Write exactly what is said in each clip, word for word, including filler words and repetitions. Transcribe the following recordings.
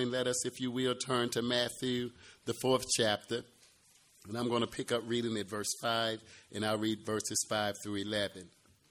morning, let us, if you will, turn to Matthew, the fourth chapter. And I'm going to pick up reading at verse five, and I'll read verses five through eleven.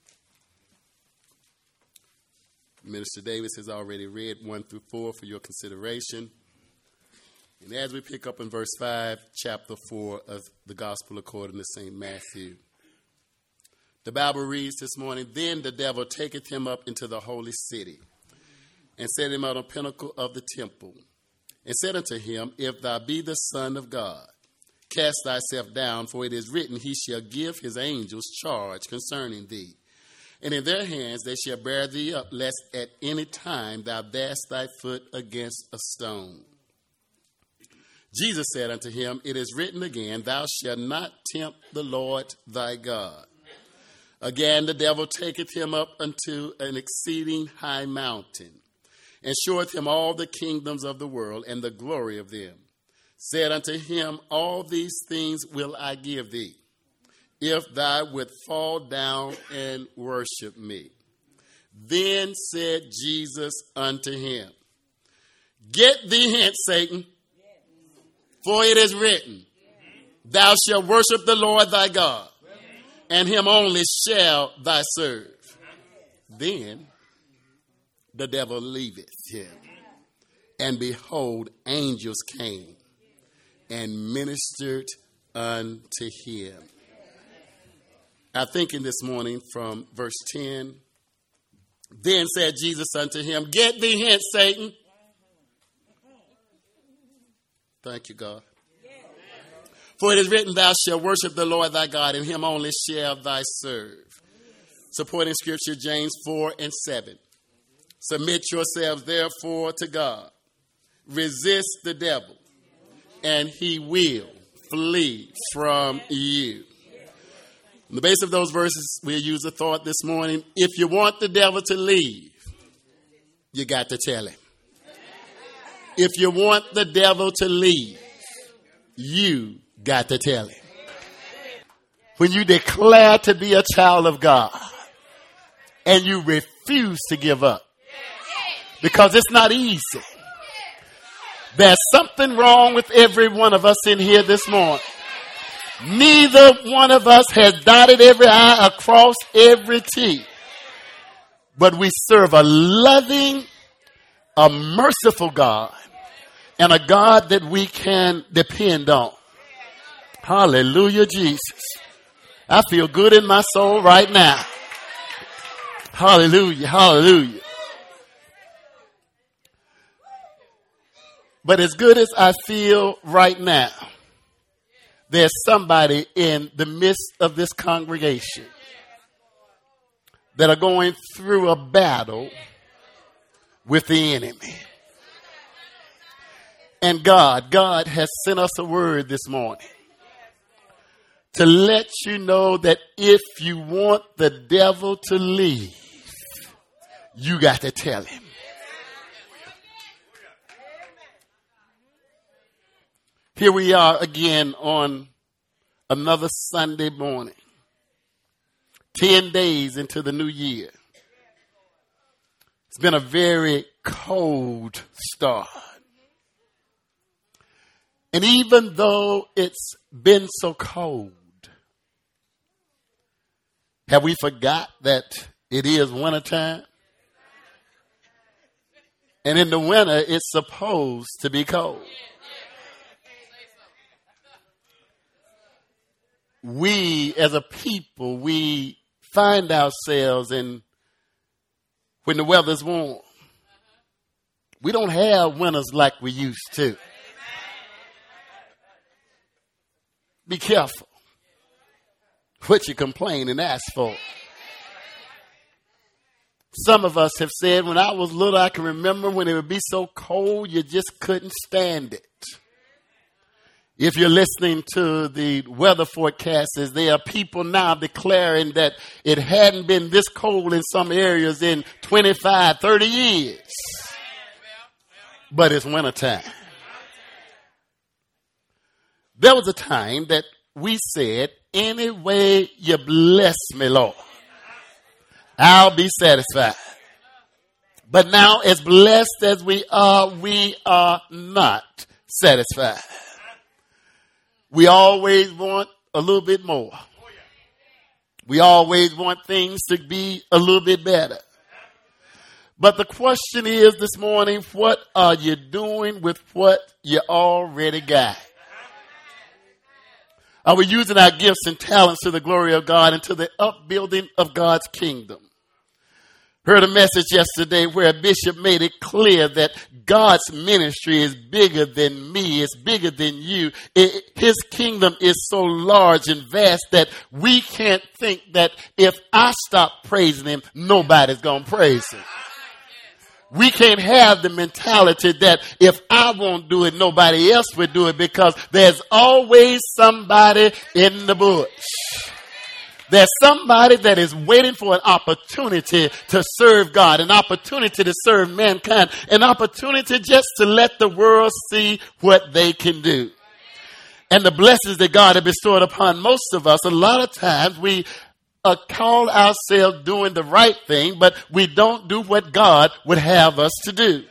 Minister Davis has already read one through four for your consideration. And as we pick up in verse five, chapter four of the Gospel according to Saint Matthew. The Bible reads this morning, Then the devil taketh him up into the holy city, and set him on a pinnacle of the temple, and said unto him, If thou be the Son of God, cast thyself down, for it is written, He shall give his angels charge concerning thee. And in their hands they shall bear thee up, lest at any time thou dash thy foot against a stone. Jesus said unto him, It is written again, Thou shalt not tempt the Lord thy God. Again the devil taketh him up unto an exceeding high mountain, and showeth him all the kingdoms of the world and the glory of them. Said unto him, All these things will I give thee, if thou wilt fall down and worship me. Then said Jesus unto him, Get thee hence, Satan, for it is written, Thou shalt worship the Lord thy God, and him only shall thou serve. Then the devil leaveth him, and behold, angels came and ministered unto him. I'm thinking this morning from verse ten. Then said Jesus unto him, Get thee hence, Satan. Thank you, God. For it is written, Thou shalt worship the Lord thy God, and him only shall thou serve. Supporting scripture, James four and seven. Submit yourselves therefore to God. Resist the devil, and he will flee from you. On the base of those verses, we'll use a thought this morning. If you want the devil to leave, you got to tell him. If you want the devil to leave, you got to tell him. When you declare to be a child of God and you refuse to give up, because it's not easy. There's something wrong with every one of us in here this morning. Neither one of us has dotted every I across every T. But we serve a loving, a merciful God, and a God that we can depend on. Hallelujah, Jesus. I feel good in my soul right now. Hallelujah, hallelujah. But as good as I feel right now, there's somebody in the midst of this congregation that are going through a battle with the enemy. And God, God has sent us a word this morning to let you know that if you want the devil to leave, you got to tell him. Here we are again on another Sunday morning, ten days into the new year. It's been a very cold start. And even though it's been so cold, have we forgot that it is wintertime? And in the winter, it's supposed to be cold. We as a people, we find ourselves in when the weather's warm. We don't have winters like we used to. Be careful what you complain and ask for. Some of us have said, when I was little, I can remember when it would be so cold, you just couldn't stand it. If you're listening to the weather forecasts, there are people now declaring that it hadn't been this cold in some areas in twenty-five, thirty years. But it's wintertime. There was a time that we said, any way you bless me, Lord, I'll be satisfied. But now, as blessed as we are, we are not satisfied. We always want a little bit more. We always want things to be a little bit better. But the question is this morning, what are you doing with what you already got? Are we using our gifts and talents to the glory of God and to the upbuilding of God's kingdom? Heard a message yesterday where a bishop made it clear that God's ministry is bigger than me. It's bigger than you. It, his kingdom is so large and vast that we can't think that if I stop praising him, nobody's going to praise him. We can't have the mentality that if I won't do it, nobody else will do it, because there's always somebody in the bush. There's somebody that is waiting for an opportunity to serve God, an opportunity to serve mankind, an opportunity just to let the world see what they can do. And the blessings that God has bestowed upon most of us, a lot of times we uh, call ourselves doing the right thing, but we don't do what God would have us to do.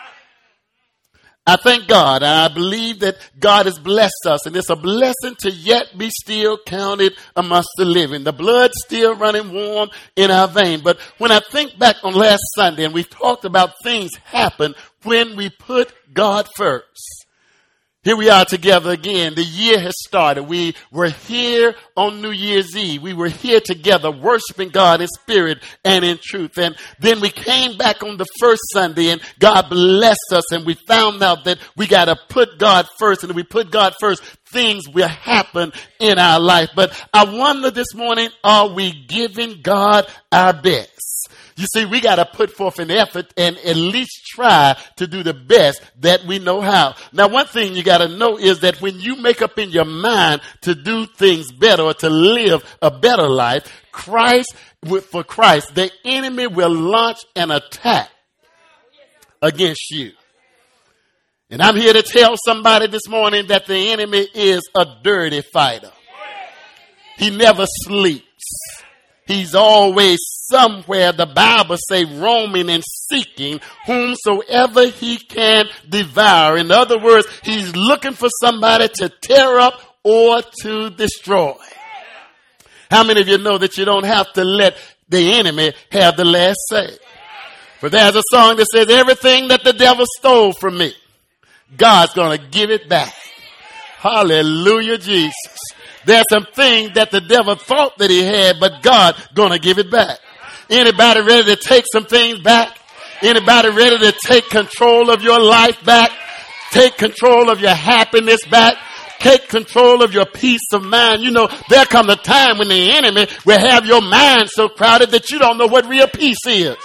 I thank God. I believe that God has blessed us, and it's a blessing to yet be still counted amongst the living. The blood still running warm in our vein. But when I think back on last Sunday, and we talked about things happen when we put God first. Here we are together again. The year has started. We were here on New Year's Eve. We were here together worshiping God in spirit and in truth. And then we came back on the first Sunday, and God blessed us, and we found out that we got to put God first. And if we put God first, things will happen in our life. But I wonder this morning, are we giving God our best? You see, we got to put forth an effort and at least try to do the best that we know how. Now, one thing you got to know is that when you make up in your mind to do things better or to live a better life, Christ, for Christ, the enemy will launch an attack against you. And I'm here to tell somebody this morning that the enemy is a dirty fighter. He never sleeps. He's always somewhere, the Bible say, roaming and seeking whomsoever he can devour. In other words, he's looking for somebody to tear up or to destroy. How many of you know that you don't have to let the enemy have the last say? For there's a song that says, everything that the devil stole from me, God's going to give it back. Hallelujah, Jesus. There's some things that the devil thought that he had, but God gonna give it back. Anybody ready to take some things back? Anybody ready to take control of your life back? Take control of your happiness back? Take control of your peace of mind. You know, there comes a time when the enemy will have your mind so crowded that you don't know what real peace is.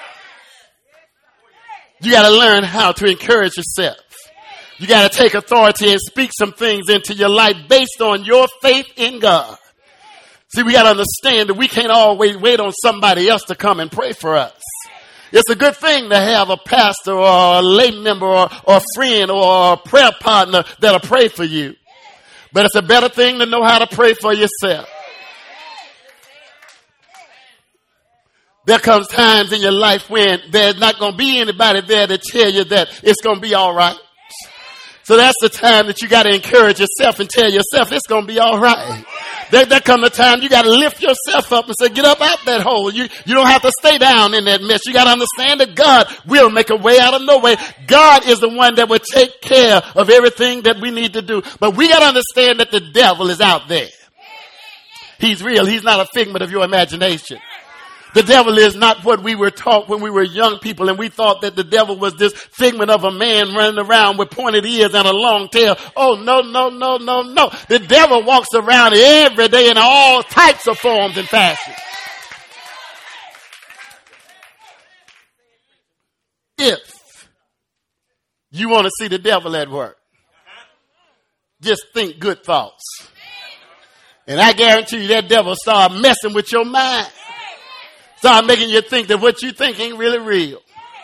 You gotta learn how to encourage yourself. You got to take authority and speak some things into your life based on your faith in God. See, we got to understand that we can't always wait on somebody else to come and pray for us. It's a good thing to have a pastor or a lay member or, or a friend or a prayer partner that'll pray for you. But it's a better thing to know how to pray for yourself. There comes times in your life when there's not going to be anybody there to tell you that it's going to be all right. So that's the time that you got to encourage yourself and tell yourself it's going to be all right. There, there comes a time you got to lift yourself up and say, get up out that hole. You, you don't have to stay down in that mess. You got to understand that God will make a way out of no way. God is the one that will take care of everything that we need to do. But we got to understand that the devil is out there. He's real. He's not a figment of your imagination. The devil is not what we were taught when we were young people, and we thought that the devil was this figment of a man running around with pointed ears and a long tail. Oh, no, no, no, no, no. The devil walks around every day in all types of forms and fashions. If you want to see the devil at work, just think good thoughts. And I guarantee you that devil start messing with your mind. Start making you think that what you think ain't really real.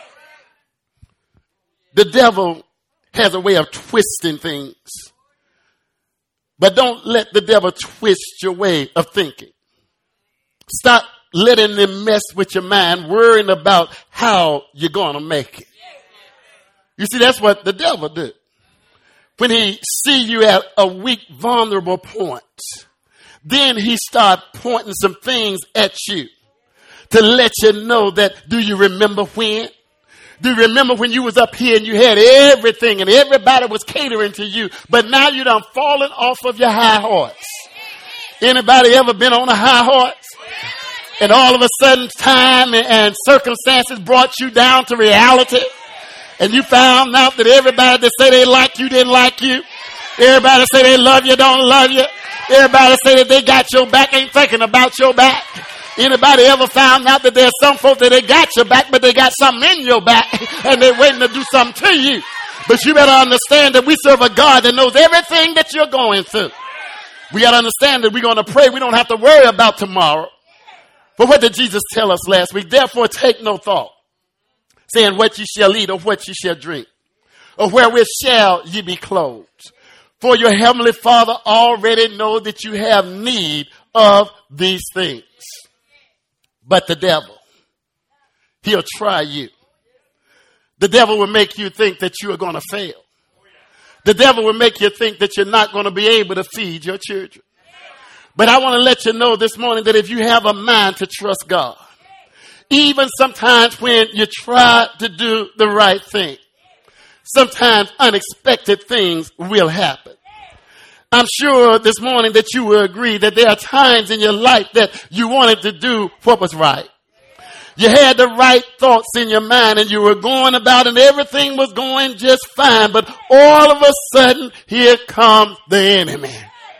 The devil has a way of twisting things. But don't let the devil twist your way of thinking. Stop letting them mess with your mind, worrying about how you're going to make it. You see, that's what the devil do. When he see you at a weak, vulnerable point, then he start pointing some things at you to let you know that, do you remember when? Do you remember when you was up here and you had everything and everybody was catering to you, but now you done fallen off of your high horse? Anybody ever been on a high horse? And all of a sudden time and, and circumstances brought you down to reality. And you found out that everybody that say they like you didn't like you. Everybody say they love you don't love you. Everybody say that they got your back ain't thinking about your back. Anybody ever found out that there's some folks that they got your back, but they got something in your back and they're waiting to do something to you? But you better understand that we serve a God that knows everything that you're going through. We got to understand that we're going to pray. We don't have to worry about tomorrow. But what did Jesus tell us last week? Therefore, take no thought, saying what ye shall eat or what ye shall drink, or wherewith shall ye be clothed. For your heavenly Father already knows that you have need of these things. But the devil, he'll try you. The devil will make you think that you are going to fail. The devil will make you think that you're not going to be able to feed your children. But I want to let you know this morning that if you have a mind to trust God, even sometimes when you try to do the right thing, sometimes unexpected things will happen. I'm sure this morning that you will agree that there are times in your life that you wanted to do what was right. You had the right thoughts in your mind and you were going about and everything was going just fine. But all of a sudden, here comes the enemy.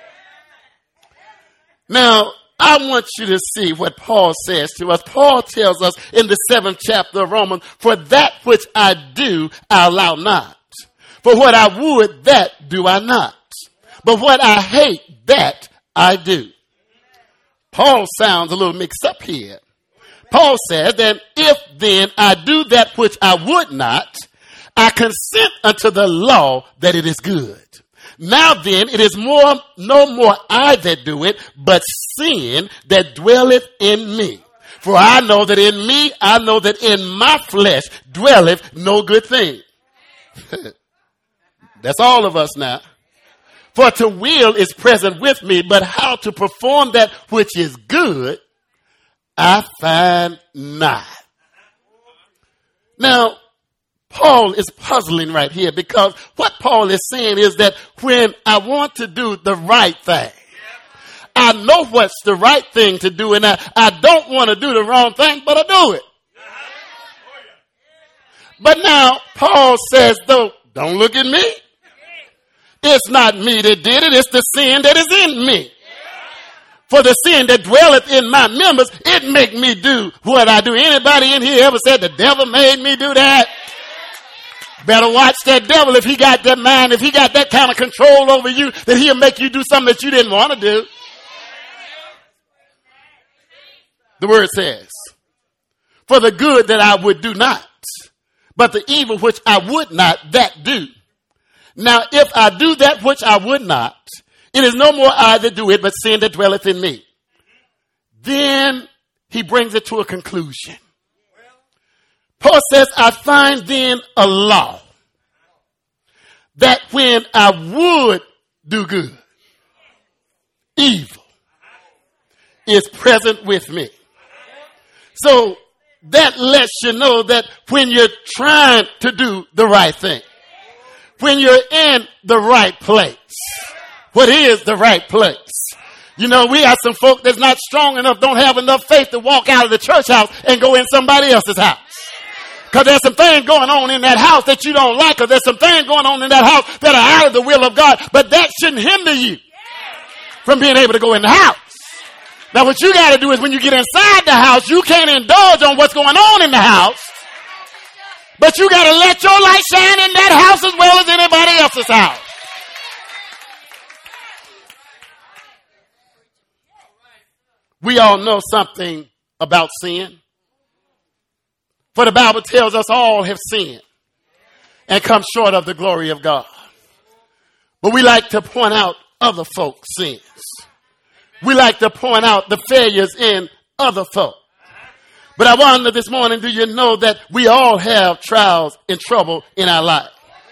Now, I want you to see what Paul says to us. Paul tells us in the seventh chapter of Romans, for that which I do, I allow not. For what I would, that do I not. But what I hate, that I do. Paul sounds a little mixed up here. Paul says that if then I do that which I would not, I consent unto the law that it is good. Now then, it is more, no more I that do it, but sin that dwelleth in me. For I know that in me, I know that in my flesh dwelleth no good thing. That's all of us now. For to will is present with me, but how to perform that which is good, I find not. Now, Paul is puzzling right here because what Paul is saying is that when I want to do the right thing, I know what's the right thing to do, and I, I don't want to do the wrong thing, but I do it. But now Paul says, though, don't look at me. It's not me that did it. It's the sin that is in me. For the sin that dwelleth in my members, it make me do what I do. Anybody in here ever said the devil made me do that? Better watch that devil if he got that mind, if he got that kind of control over you, that he'll make you do something that you didn't want to do. The word says, for the good that I would do not, but the evil which I would not, that do. Now, if I do that which I would not, it is no more I that do it, but sin that dwelleth in me. Then he brings it to a conclusion. Paul says, I find then a law that when I would do good, evil is present with me. So that lets you know that when you're trying to do the right thing, when you're in the right place, what is the right place? You know, we have some folk that's not strong enough, don't have enough faith to walk out of the church house and go in somebody else's house. Because there's some things going on in that house that you don't like, or there's some things going on in that house that are out of the will of God, but that shouldn't hinder you from being able to go in the house. Now what you got to do is when you get inside the house, you can't indulge on what's going on in the house, but you got to let your light shine in that house as well as anybody else's house. We all know something about sin. For the Bible tells us all have sinned and come short of the glory of God. But we like to point out other folks' sins. We like to point out the failures in other folk. But I wonder this morning, do you know that we all have trials and trouble in our life?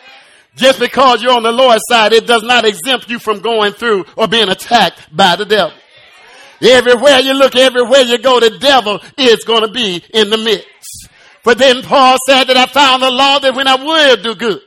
Just because you're on the Lord's side, it does not exempt you from going through or being attacked by the devil. Everywhere you look, everywhere you go, the devil is going to be in the midst. But then Paul said that I found the law that when I would do good,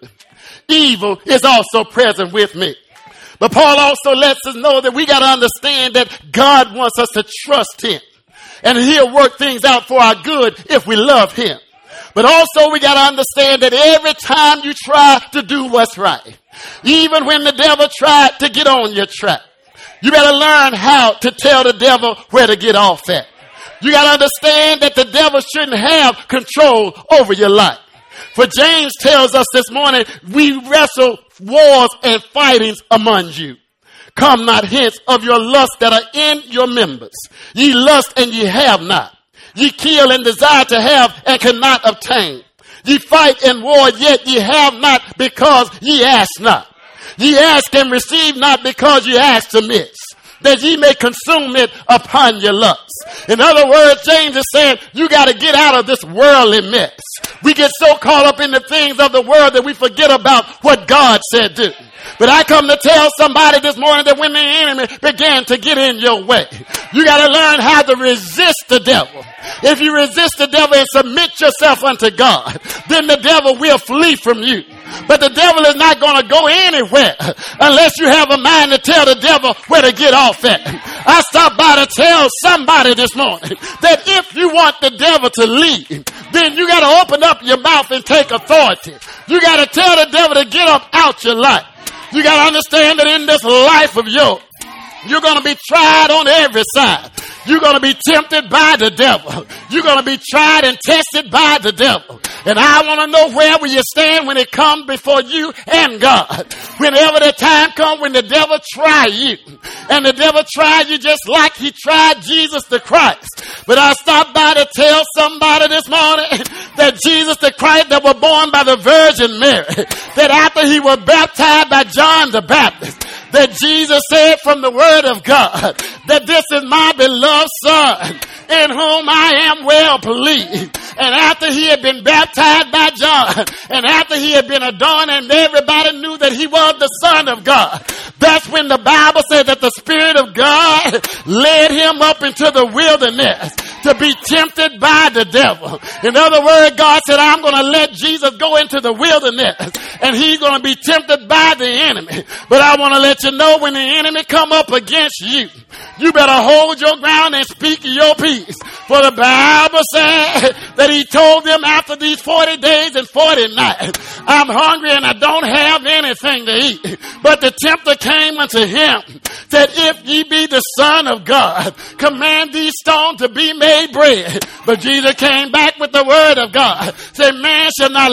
evil is also present with me. But Paul also lets us know that we got to understand that God wants us to trust him. And he'll work things out for our good if we love him. But also we got to understand that every time you try to do what's right, even when the devil tried to get on your track, you better learn how to tell the devil where to get off at. You got to understand that the devil shouldn't have control over your life. For James tells us this morning, we wrestle wars and fightings among you. Come not hence of your lust that are in your members. Ye lust and ye have not. Ye kill and desire to have and cannot obtain. Ye fight and war, yet ye have not because ye ask not. Ye ask and receive not because ye ask amiss, that ye may consume it upon your lusts. In other words, James is saying you got to get out of this worldly mess. We get so caught up in the things of the world that we forget about what God said do. But I come to tell somebody this morning that when the enemy began to get in your way, you got to learn how to resist the devil. If you resist the devil and submit yourself unto God, then the devil will flee from you. But the devil is not going to go anywhere unless you have a mind to tell the devil where to get off at. I stopped by to tell somebody this morning that if you want the devil to leave, then you got to open up your mouth and take authority. You got to tell the devil to get up out your life. You got to understand that in this life of yours, you're going to be tried on every side. You're going to be tempted by the devil. You're going to be tried and tested by the devil. And I want to know where will you stand when it comes before you and God. Whenever the time comes when the devil try you. And the devil tried you just like he tried Jesus the Christ. But I stopped by to tell somebody this morning that Jesus the Christ that was born by the Virgin Mary, that after he was baptized by John the Baptist, that Jesus said from the word of God that this is my beloved son in whom I am well pleased. And after he had been baptized by John and after he had been adorned and everybody knew that he was the Son of God, that's when the Bible says that the Spirit of God led him up into the wilderness to be tempted by the devil. In other words, God said, I'm going to let Jesus go into the wilderness and he's going to be tempted by the enemy. But I want to let you know when the enemy come up against you, you better hold your ground and speak your peace. For the Bible said that he told them after these forty days and forty nights, I'm hungry and I don't have anything to eat. But the tempter came unto him, said, if ye be the Son of God, command these stones to be made bread. But Jesus came back with the word of God, said, man shall not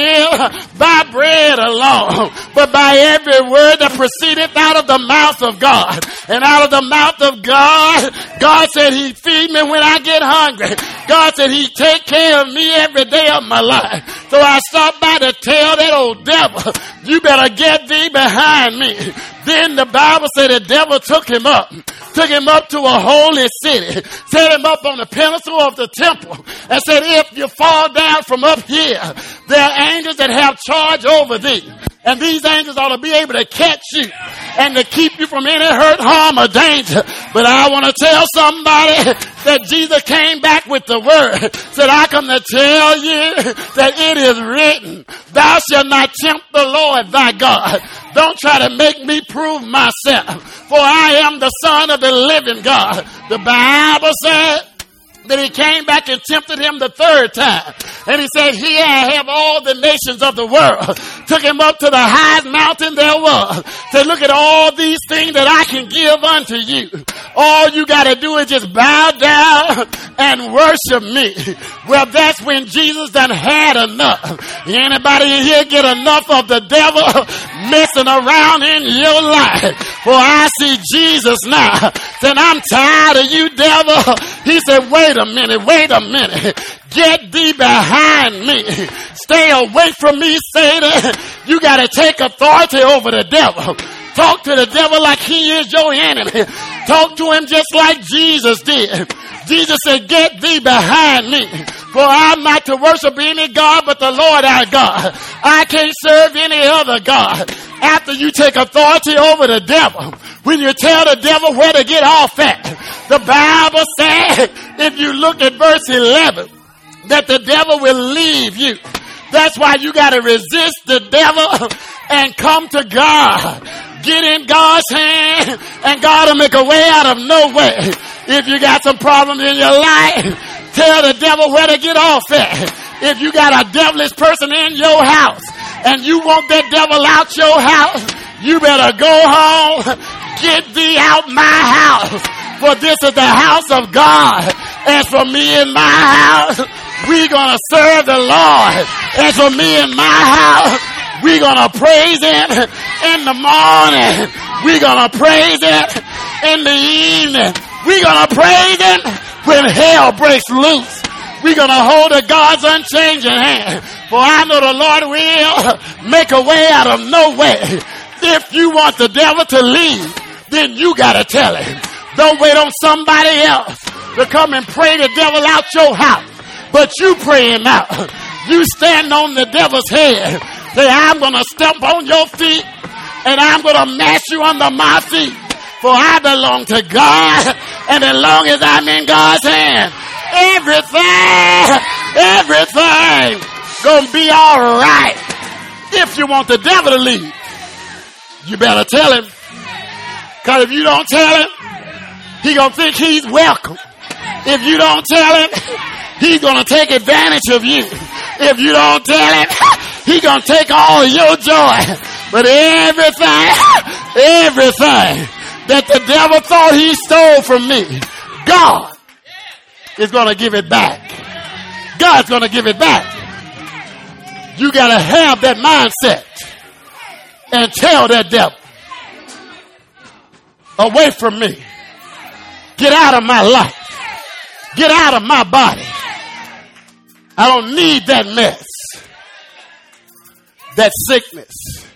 live by bread alone, but by every word that proceedeth out of the mouth of God. And out of the mouth of God, God said he feed me when I get hungry. God said he take care of me every day of my life. So I stopped by to tell that old devil, you better get thee behind me. Then the Bible said the devil took him up, took him up to a holy city, set him up on the pinnacle of the temple, and said, if you fall down from up here, there are angels that have charge over thee. And these angels ought to be able to catch you and to keep you from any hurt, harm, or danger. But I want to tell somebody that Jesus came back with the word. Said, I come to tell you that it is written, thou shalt not tempt the Lord thy God. Don't try to make me prove myself, for I am the Son of the living God. The Bible said that he came back and tempted him the third time. And he said, here I have all the nations of the world. Took him up to the highest mountain there was. Said, look at all these things that I can give unto you. All you got to do is just bow down and worship me. Well, that's when Jesus done had enough. Anybody in here get enough of the devil messing around in your life? For I see Jesus now. Said, I'm tired of you, devil. He said, wait a minute, wait a minute. Get thee behind me. Stay away from me, Satan. You got to take authority over the devil. Talk to the devil like he is your enemy. Talk to him just like Jesus did. Jesus said, get thee behind me, for I'm not to worship any God but the Lord our God. I can't serve any other God. After you take authority over the devil, when you tell the devil where to get off at, the Bible said, if you look at verse eleven, that the devil will leave you. That's why you got to resist the devil and come to God. Get in God's hand and God will make a way out of no way. If you got some problems in your life, tell the devil where to get off at. If you got a devilish person in your house and you want that devil out your house, you better go home. Get thee out my house. For this is the house of God. As for me and my house, we gonna serve the Lord. As for me and my house, we gonna praise him in the morning. We gonna praise him in the evening. We gonna praise him when hell breaks loose. We gonna hold the God's unchanging hand. For I know the Lord will make a way out of no way. If you want the devil to leave, then you gotta tell him. Don't wait on somebody else to come and pray the devil out your house. But you pray him out. You stand on the devil's head. Say, I'm going to step on your feet and I'm going to mash you under my feet. For I belong to God. And as long as I'm in God's hand, everything, everything going to be all right. If you want the devil to leave, you better tell him. Because if you don't tell him, he going to think he's welcome. If you don't tell him, he's going to take advantage of you. If you don't tell him, he's going to take all your joy. But everything, everything that the devil thought he stole from me, God is going to give it back. God's going to give it back. You got to have that mindset and tell that devil, away from me. Get out of my life. Get out of my body. I don't need that mess. That sickness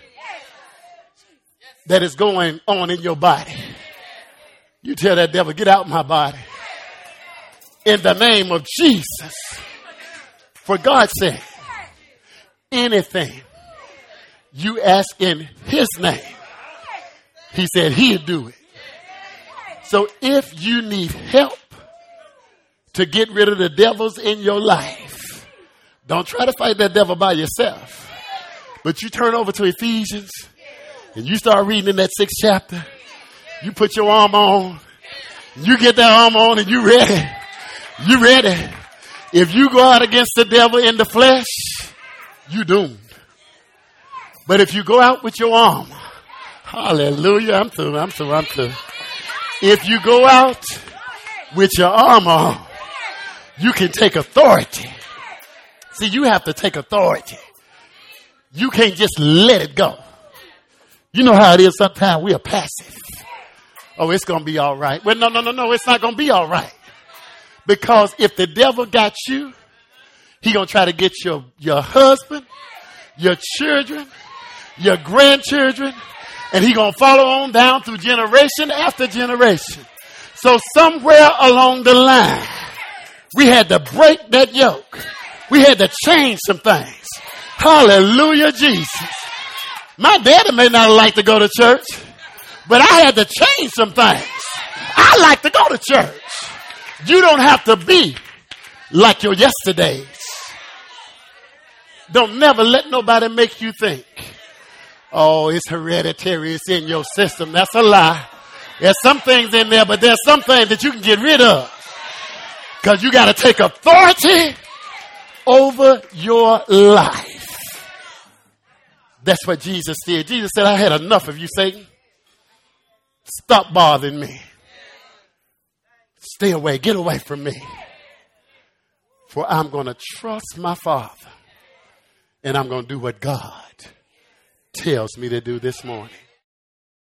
that is going on in your body. You tell that devil, get out of my body. In the name of Jesus. For God said, anything you ask in his name, he said he'll do it. So if you need help to get rid of the devils in your life, don't try to fight that devil by yourself. But you turn over to Ephesians and you start reading in that sixth chapter. You put your arm on. You get that arm on and you ready. You ready. If you go out against the devil in the flesh, you doomed. But if you go out with your arm, hallelujah, I'm through, I'm through, I'm through. If you go out with your arm on, you can take authority. See, you have to take authority. You can't just let it go. You know how it is sometimes we are passive. Oh, it's going to be all right. Well, no, no, no, no, it's not going to be all right. Because if the devil got you, he going to try to get your, your husband, your children, your grandchildren, and he going to follow on down through generation after generation. So somewhere along the line, we had to break that yoke. We had to change some things. Hallelujah, Jesus. My daddy may not like to go to church, but I had to change some things. I like to go to church. You don't have to be like your yesterdays. Don't never let nobody make you think, oh, it's hereditary, it's in your system. That's a lie. There's some things in there, but there's some things that you can get rid of. Because you got to take authority over your life. That's what Jesus did. Jesus said, I had enough of you, Satan. Stop bothering me. Stay away. Get away from me. For I'm going to trust my Father. And I'm going to do what God tells me to do this morning.